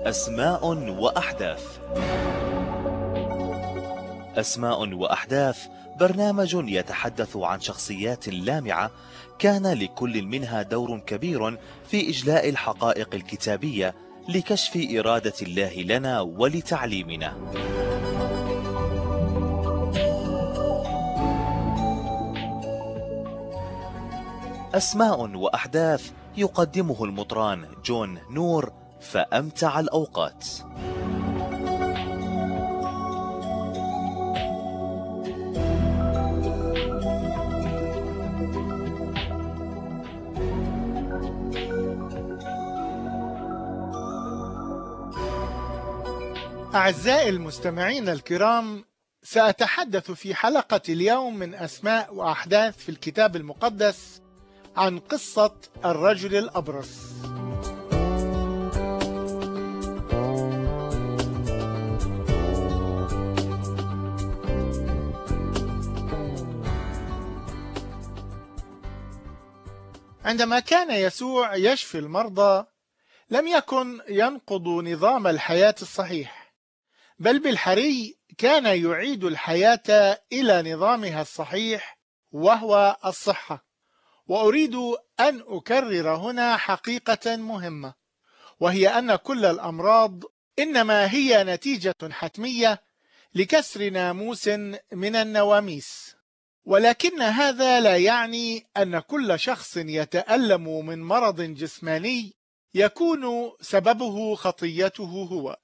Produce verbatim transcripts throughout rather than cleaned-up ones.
أسماء وأحداث. أسماء وأحداث برنامج يتحدث عن شخصيات لامعة كان لكل منها دور كبير في إجلاء الحقائق الكتابية لكشف إرادة الله لنا ولتعليمنا. أسماء وأحداث يقدمه المطران جون نور، فأمتع الأوقات. أعزائي المستمعين الكرام، سأتحدث في حلقة اليوم من أسماء وأحداث في الكتاب المقدس عن قصة الرجل الأبرص. عندما كان يسوع يشفي المرضى لم يكن ينقض نظام الحياة الصحيح، بل بالحري كان يعيد الحياة إلى نظامها الصحيح وهو الصحة. وأريد أن أكرر هنا حقيقة مهمة، وهي أن كل الأمراض إنما هي نتيجة حتمية لكسر ناموس من النواميس، ولكن هذا لا يعني أن كل شخص يتألم من مرض جسماني يكون سببه خطيته هو.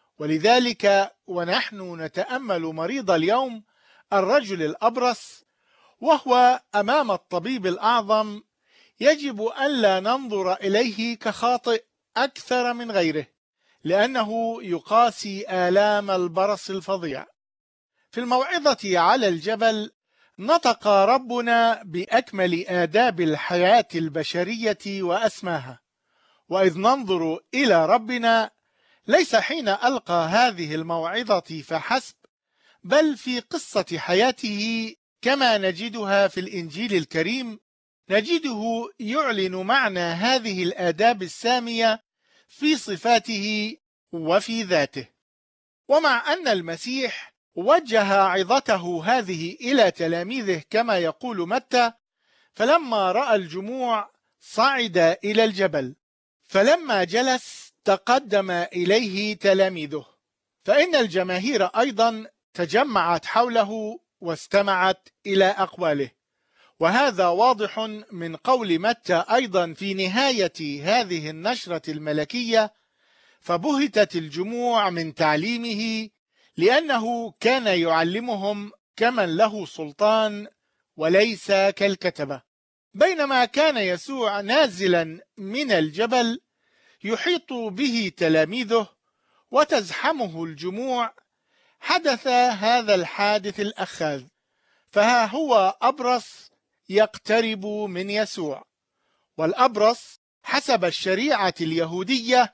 ولذلك ونحن نتأمل مريض اليوم الرجل الأبرص وهو أمام الطبيب الأعظم، يجب ألا ننظر إليه كخاطئ أكثر من غيره، لأنه يقاسي آلام البرص الفظيع. في الموعظة على الجبل نطق ربنا بأكمل آداب الحياة البشرية وأسماها، وإذ ننظر إلى ربنا ليس حين ألقى هذه الموعظة فحسب، بل في قصة حياته كما نجدها في الإنجيل الكريم، نجده يعلن معنى هذه الآداب السامية في صفاته وفي ذاته. ومع أن المسيح وجه عظته هذه إلى تلاميذه كما يقول متى، فلما رأى الجموع صعد إلى الجبل، فلما جلس تقدم إليه تلاميذه، فإن الجماهير أيضا تجمعت حوله واستمعت إلى أقواله. وهذا واضح من قول متى أيضا في نهاية هذه النشرة الملكية: فبهتت الجموع من تعليمه لأنه كان يعلمهم كمن له سلطان وليس كالكتبة. بينما كان يسوع نازلا من الجبل يحيط به تلاميذه وتزحمه الجموع، حدث هذا الحادث الأخاذ، فها هو أبرص يقترب من يسوع. والأبرص حسب الشريعة اليهودية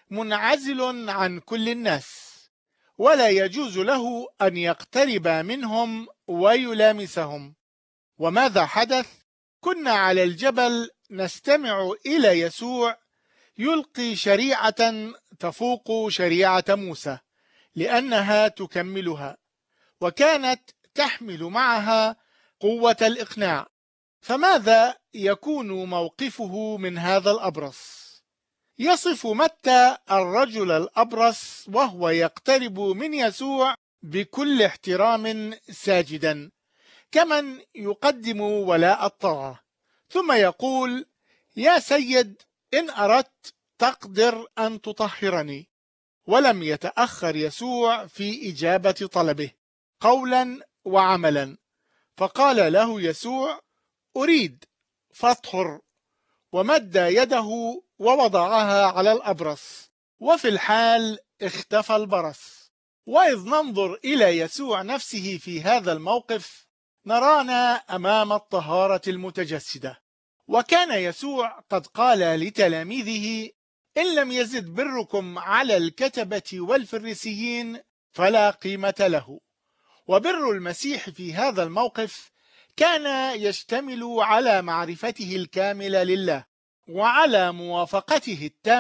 منعزل عن كل الناس، ولا يجوز له أن يقترب منهم ويلامسهم. وماذا حدث؟ كنا على الجبل نستمع إلى يسوع يلقي شريعة تفوق شريعة موسى لأنها تكملها، وكانت تحمل معها قوة الإقناع. فماذا يكون موقفه من هذا الأبرص؟ يصف متى الرجل الأبرص وهو يقترب من يسوع بكل احترام ساجدا كمن يقدم ولاء الطاعة، ثم يقول: يا سيد، إن أردت تقدر أن تطهرني. ولم يتأخر يسوع في إجابة طلبه قولا وعملا، فقال له يسوع: أريد، فاطهر. ومد يده ووضعها على الأبرص، وفي الحال اختفى البرص. وإذ ننظر إلى يسوع نفسه في هذا الموقف نرانا أمام الطهارة المتجسدة. وكان يسوع قد قال لتلاميذه: إن لم يزد بركم على الكتبة والفريسيين فلا قيمة له. وبر المسيح في هذا الموقف كان يشتمل على معرفته الكاملة لله، وعلى موافقته التامة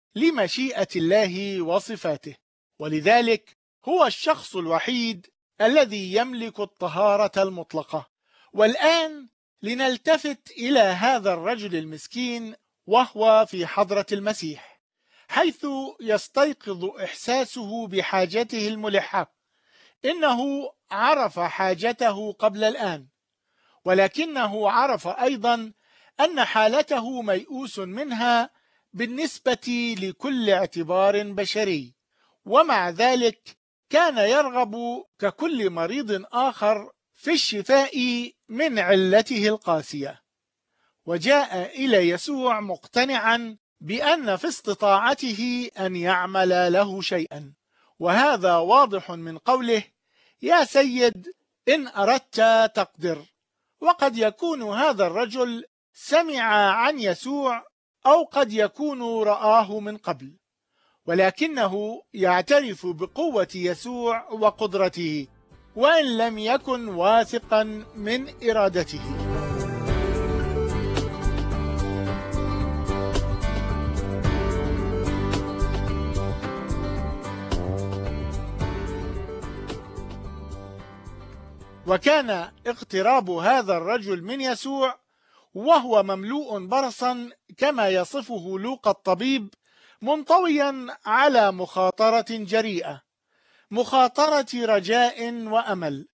لمشيئة الله وصفاته، ولذلك هو الشخص الوحيد الذي يملك الطهارة المطلقة. والآن لنلتفت إلى هذا الرجل المسكين وهو في حضرة المسيح، حيث يستيقظ إحساسه بحاجته الملحة. إنه عرف حاجته قبل الآن، ولكنه عرف أيضا أن حالته ميؤوس منها بالنسبة لكل اعتبار بشري، ومع ذلك كان يرغب ككل مريض آخر في الشفاء من علته القاسية، وجاء إلى يسوع مقتنعا بأن في استطاعته أن يعمل له شيئا، وهذا واضح من قوله: يا سيد إن أردت تقدر. وقد يكون هذا الرجل سمع عن يسوع أو قد يكون رآه من قبل، ولكنه يعترف بقوة يسوع وقدرته، وإن لم يكن واثقا من إرادته. وكان اقتراب هذا الرجل من يسوع وهو مملوء برصا كما يصفه لوقا الطبيب منطويا على مخاطرة جريئة، مخاطرة رجاء وأمل،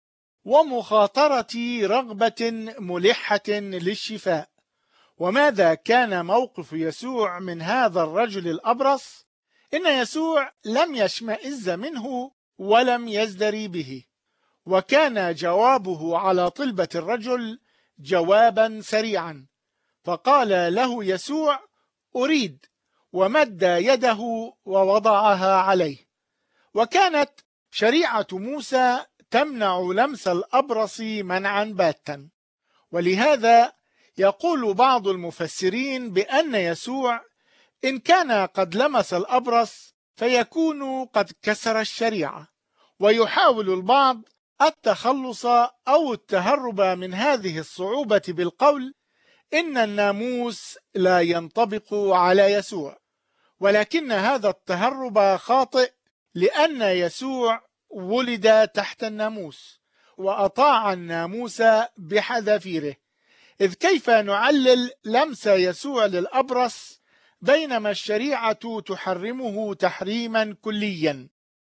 ومخاطرة رغبة ملحة للشفاء. وماذا كان موقف يسوع من هذا الرجل الأبرص؟ إن يسوع لم يشمئز منه ولم يزدري به، وكان جوابه على طلبة الرجل جوابا سريعا، فقال له يسوع: أريد، ومد يده ووضعها عليه. وكانت شريعة موسى تمنع لمس الأبرص منعا باتا، ولهذا يقول بعض المفسرين بأن يسوع إن كان قد لمس الأبرص فيكون قد كسر الشريعة، ويحاول البعض التخلص أو التهرب من هذه الصعوبة بالقول إن الناموس لا ينطبق على يسوع. ولكن هذا التهرب خاطئ، لأن يسوع ولد تحت الناموس وأطاع الناموس بحذافيره، إذ كيف نعلل لمس يسوع للأبرص بينما الشريعة تحرمه تحريما كليا؟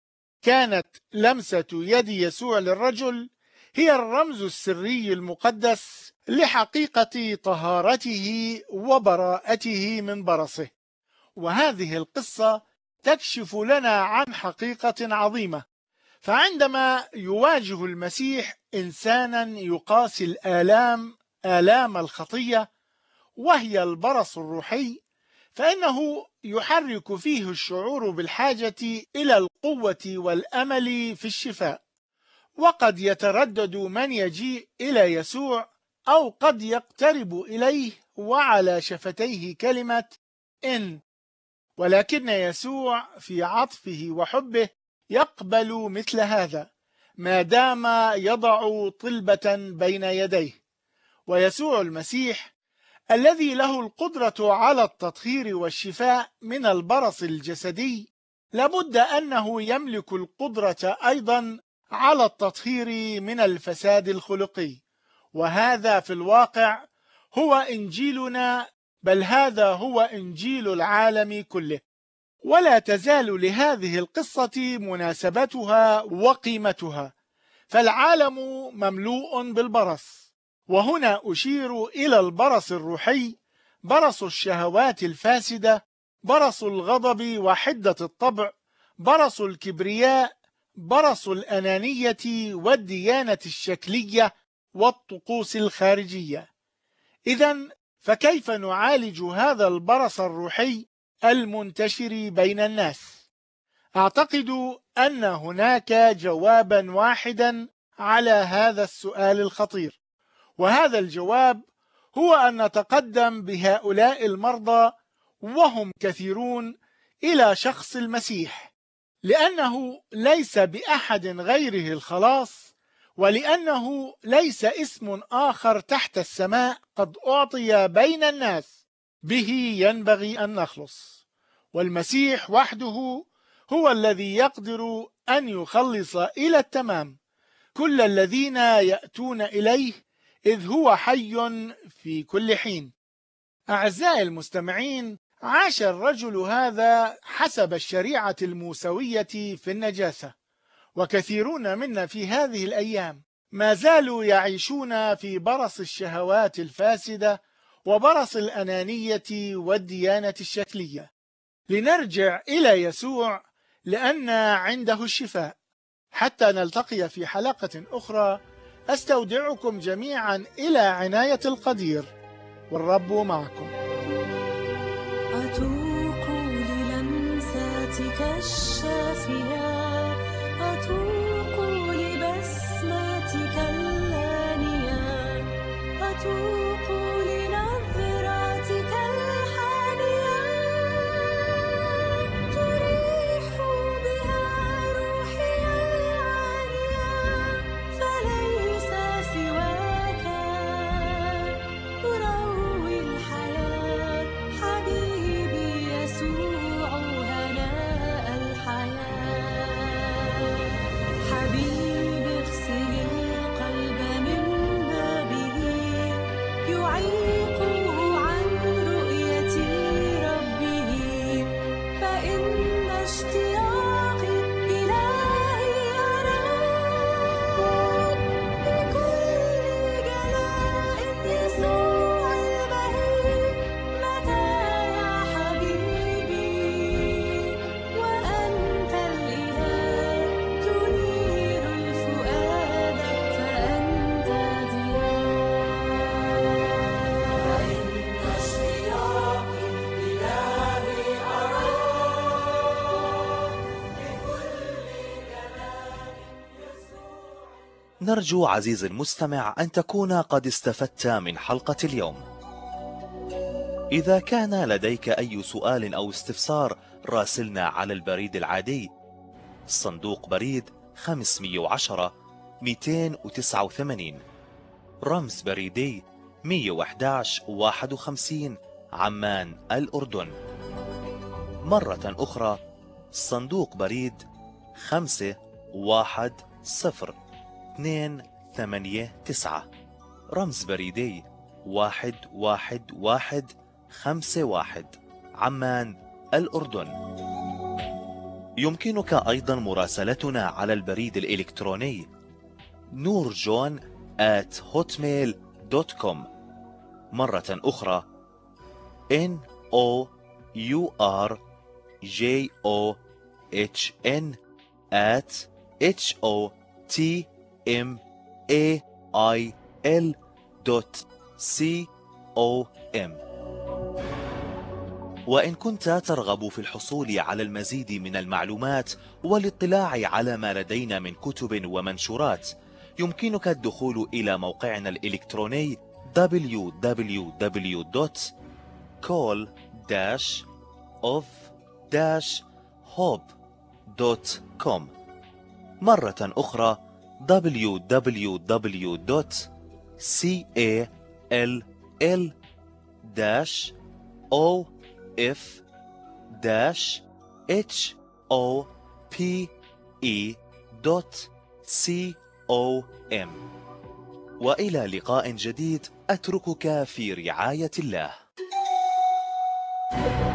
كانت لمسة يد يسوع للرجل هي الرمز السري المقدس لحقيقة طهارته وبراءته من برصه. وهذه القصة تكشف لنا عن حقيقة عظيمة، فعندما يواجه المسيح إنسانا يقاسي الآلام آلام الخطية وهي البرص الروحي، فإنه يحرك فيه الشعور بالحاجة إلى القوة والأمل في الشفاء. وقد يتردد من يجيء إلى يسوع أو قد يقترب إليه وعلى شفتيه كلمة إن، ولكن يسوع في عطفه وحبه يقبل مثل هذا ما دام يضع طلبة بين يديه. ويسوع المسيح الذي له القدرة على التطهير والشفاء من البرص الجسدي لابد أنه يملك القدرة أيضا على التطهير من الفساد الخلقي، وهذا في الواقع هو إنجيلنا، بل هذا هو إنجيل العالم كله. ولا تزال لهذه القصة مناسبتها وقيمتها، فالعالم مملوء بالبرص، وهنا أشير إلى البرص الروحي، برص الشهوات الفاسدة، برص الغضب وحدة الطبع، برص الكبرياء، برص الأنانية والديانة الشكلية والطقوس الخارجية. إذن فكيف نعالج هذا البرص الروحي المنتشر بين الناس؟ أعتقد أن هناك جوابا واحدا على هذا السؤال الخطير، وهذا الجواب هو أن نتقدم بهؤلاء المرضى وهم كثيرون إلى شخص المسيح، لأنه ليس بأحد غيره الخلاص، ولأنه ليس اسم آخر تحت السماء قد أعطي بين الناس به ينبغي أن نخلص. والمسيح وحده هو الذي يقدر أن يخلص إلى التمام كل الذين يأتون إليه، إذ هو حي في كل حين. أعزائي المستمعين، عاش الرجل هذا حسب الشريعة الموسوية في النجاسة، وكثيرون منا في هذه الأيام ما زالوا يعيشون في برص الشهوات الفاسدة وبرص الأنانية والديانة الشكلية. لنرجع إلى يسوع لأن عنده الشفاء. حتى نلتقي في حلقة أخرى، أستودعكم جميعا إلى عناية القدير، والرب معكم. أتوق للمساتك الشافية، أتوق لبسمتك اللانية، أتوق لنظراتك الحانية، تريح بها روحي العانية، فليس سواك تروي الحياة، حبيبي يسوع هناء الحياة. حبيبي اغسل القلب من بابه، يعيقه عن رؤية ربه، فإن اشتياقي إلهي أراه، بكل جلاء يسوع البهي. متى يا حبيبي وأنت الإله، تنير الفؤاد فأنت ضياء. نرجو عزيزي المستمع أن تكون قد استفدت من حلقة اليوم. إذا كان لديك أي سؤال أو استفسار، راسلنا على البريد العادي صندوق بريد خمسمئة وعشرة مئتين وتسعة وثمانين، رمز بريدي مئة وأحد عشر واحد وخمسين، عمان الأردن. مرة أخرى، صندوق بريد خمسة واحد صفر اثنين ثمانية تسعة، رمز بريدي واحد واحد واحد خمسة واحد، عمان الأردن. يمكنك أيضا مراسلتنا على البريد الإلكتروني نورجون آت هوتميل دوت كوم. مرة أخرى N O U R J O H N at H O T M A I L دوت C O M. وإن كنت ترغب في الحصول على المزيد من المعلومات والاطلاع على ما لدينا من كتب ومنشورات، يمكنك الدخول إلى موقعنا الإلكتروني دبليو دبليو دبليو دوت كول داش أوف داش هوب دوت كوم. مرة أخرى دبليو دبليو دبليو دوت كول داش أو إف داش إتش أو بي إي دوت سي أو إم. وإلى لقاء جديد، أتركك في رعاية الله.